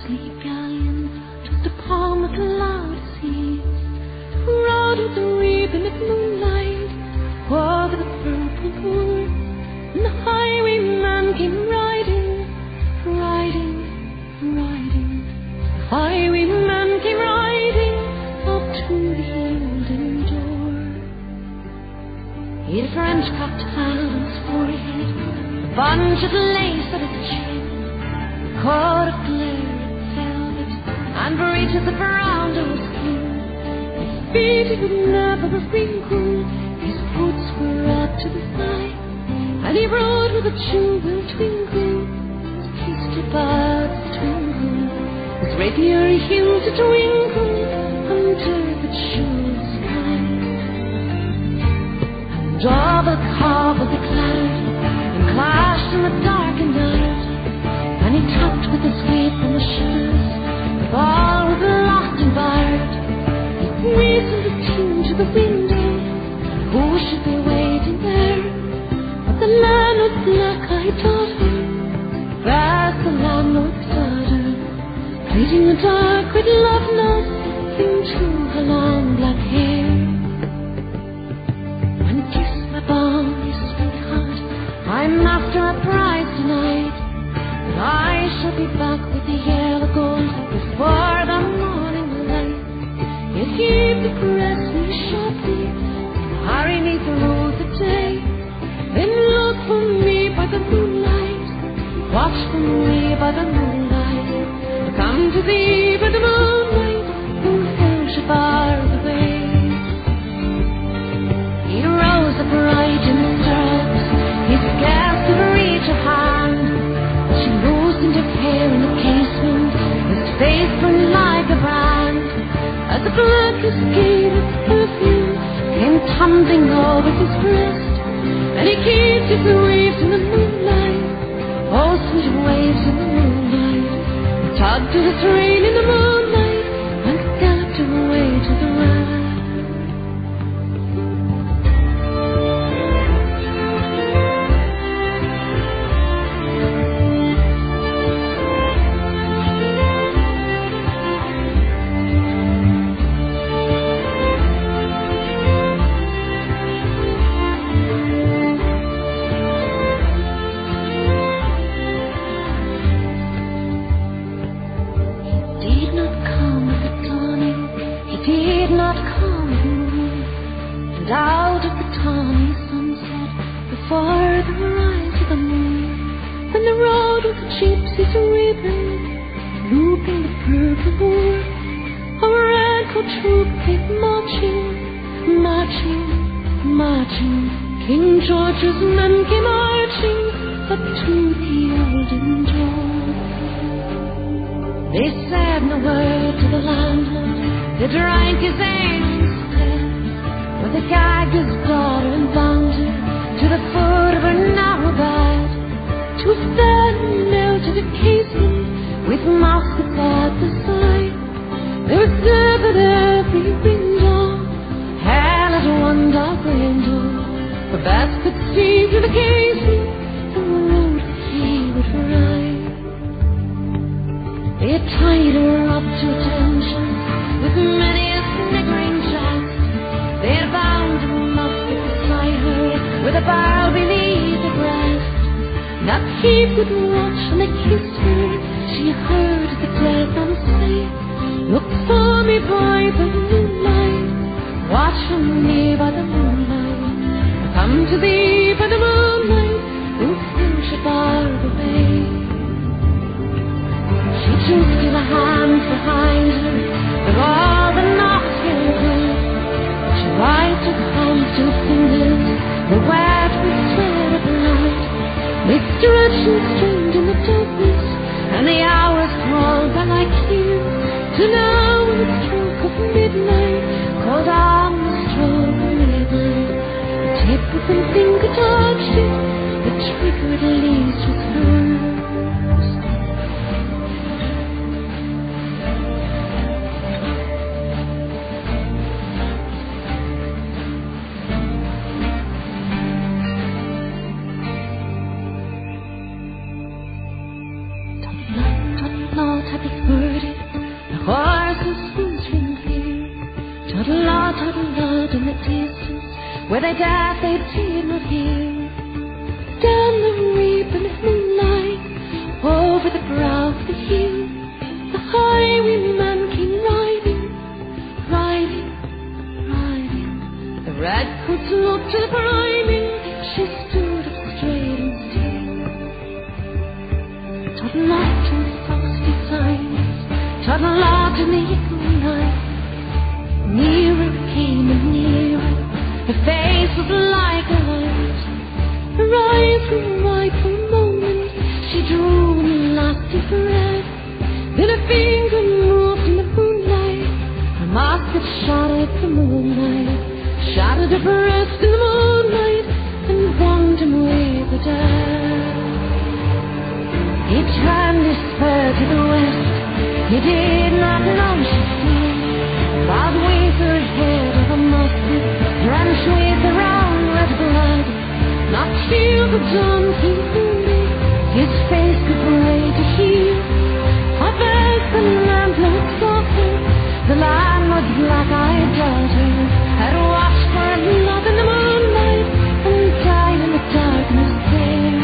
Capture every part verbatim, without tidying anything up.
sleepy island, just upon the cloud sea. Rode with the ribbon at moonlight over the purple moor, and the highwayman came riding, riding, riding. The highwayman came riding up to the golden door. He had a French cocked hat on his forehead, a bunch of lace at his chin, a coat of glare velvet, and breeches of brown to his skin. His feet he would never wrinkle, his boots were up to the thigh, and he rode with a jewel twinkle, his pistol buds twinkle, his rapier he used to twinkle under the jewel sky. And all the cobbles they clattered and clashed in the darkened night, and he tapped with his whip on the shutters, the ball was locked and barred. He whistled a tune to the window, who should be waiting there but the landlord's black-eyed daughter? That's the landlord's daughter, plaiting a dark red love knot into her long black hair. And kiss my bonny sweetheart, I'm after a prize tonight, but I shall be back with the yellow gold before the morning light. Yet he did caress me sharply, hurry me through the day, then look for me by the moonlight, watch for me by the moonlight, come to thee by the moonlight, who else shall bar the way? He rose upright in the stirrups, he scarce could reach her hand. She loosened her hair in the casement, his face burned like a brand, as the black cascade of perfume came tumbling over his breast, and he kissed his waves in the moonlight, oh sweet waves in the moonlight, tugged to his rein in the moonlight, and galloped away to the rest. Happy road in the distance, where they doubt they did not hear. Down the ribbon of moonlight, over the brow of the hill, the highwayman came riding, riding, riding. The redcoats looked at her rhyming, she stood up straight and still. Toddle locked in the frosty silence, toddle locked in the echoing night. Nearer came and nearer, her face was like a light. Her eyes were wide for a moment, she drew an elastic breath. Then her finger moved in the moonlight, her musket shot at the moonlight, shattered her breast in the moonlight, and warmed him with the death. He turned his spur to the west, he did not know she'd seen. Bowed with her head of a musket, drenched with her own red blood. Not till the dawn came through, his face could pray to heal. Up as the lamp looked softly, the land was black-eyed daughter, had watched for love in the moonlight, and died in the darkness there.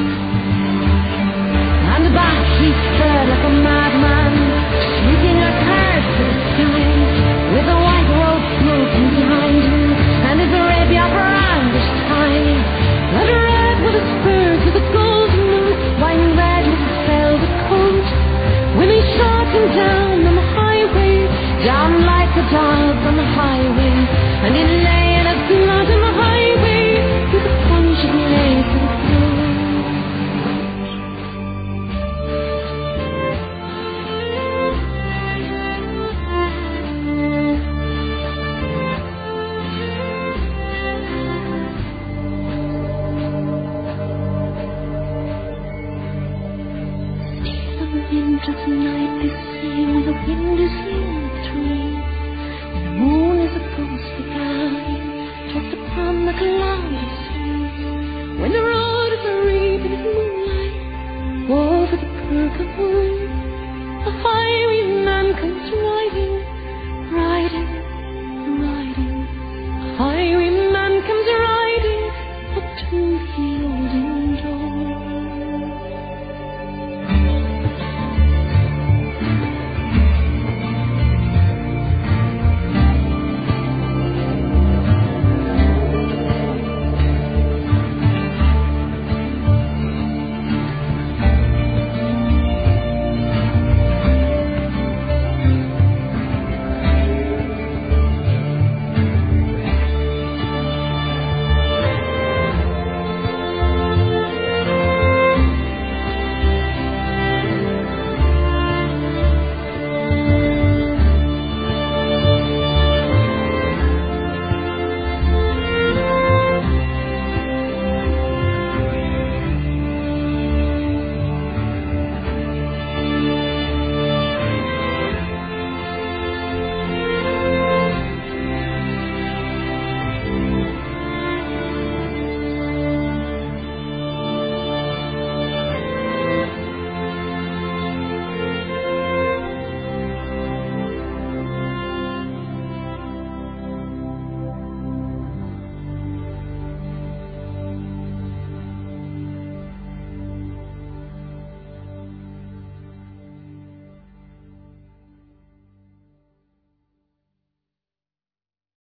And back he sped like a madman, shrieking a curse to the sky, with the white road smoking behind him, and his rapier around his thigh. Blood red with the spurs of the golden moon, wine red with his velvet coat. When they shot him down on the highway, down like a dog on the highway, and he lay